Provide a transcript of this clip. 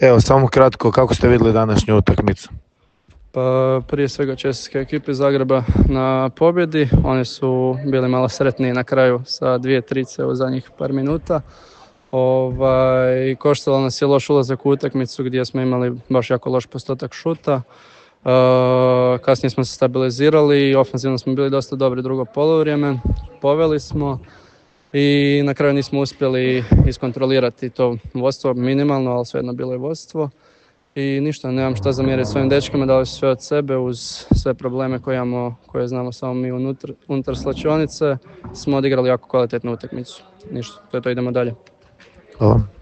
Evo, samo kratko, kako ste vidjeli današnju utakmicu? Pa prije svega čestitke ekipi Zagreba na pobjedi. Oni su bili malo sretniji na kraju sa 2 trice u zadnjih par minuta. Koštalo nas je loš ulazak u utakmicu gdje smo imali baš jako loš postotak šuta. Kasnije smo se stabilizirali i ofenzivno smo bili dosta dobri drugo poluvrijeme. Poveli smo i na kraju nismo uspjeli iskontrolirati to vodstvo minimalno, ali svejedno bilo je vodstvo. I ništa, nemam šta zamjeriti svojim dečkima, dali su sve od sebe uz sve probleme koje znamo samo mi unutar slačionice. Smo odigrali jako kvalitetnu utakmicu. Ništa, to je to, idemo dalje. Hvala.